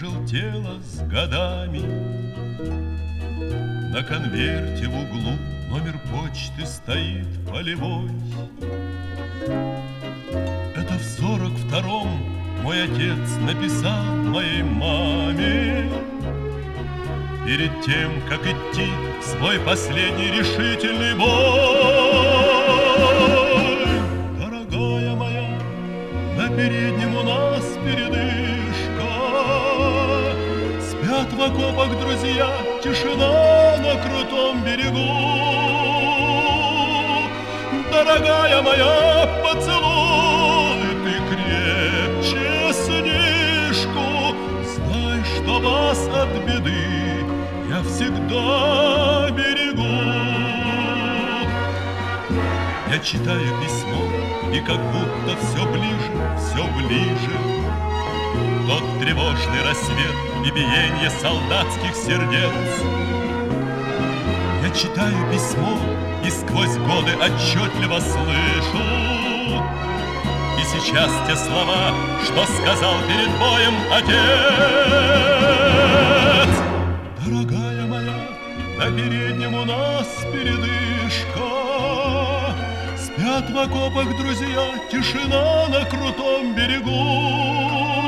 пожелтела с годами. На конверте в углу номер почты стоит полевой. Это в 42-м мой отец написал моей маме перед тем, как идти в свой последний решительный бой. Дорогая моя, на переднем у нас передышка. Спят в окопах друзья, тишина на крутом берегу. Дорогая моя, поцелуй ты крепче сынишку. Знай, что вас от беды я всегда берегу. Я читаю письмо, и как будто все ближе, все ближе. Тот тревожный рассвет и биение солдатских сердец. Я читаю письмо и сквозь годы отчетливо слышу. И сейчас те слова, что сказал перед боем отец. Дорогая моя, на переднем у нас передышка. Спят в окопах друзья, тишина на крутом берегу.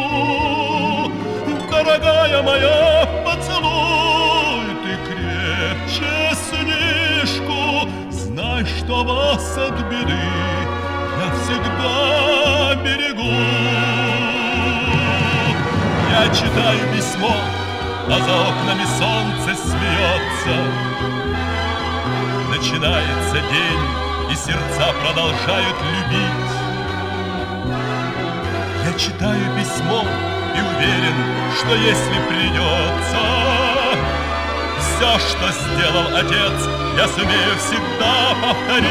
Дорогая моя, поцелуй ты крепче сынишку. Знай, что вас от беды я всегда берегу. Я читаю письмо, а за окнами солнце смеется. Начинается день, и сердца продолжают любить. Я читаю письмо и уверен, что если придется, все, что сделал отец, я сумею всегда повторить.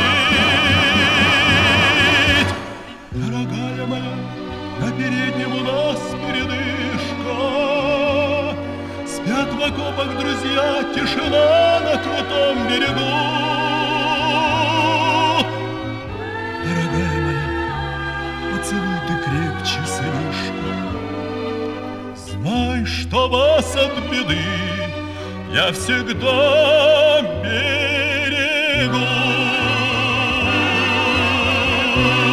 Дорогая моя, на переднем у нас передышка. Спят в окопах друзья, тишина на крутом берегу. Дорогая моя, поцелуй ты крепче сынишку. Знай, что вас от беды я всегда берегу.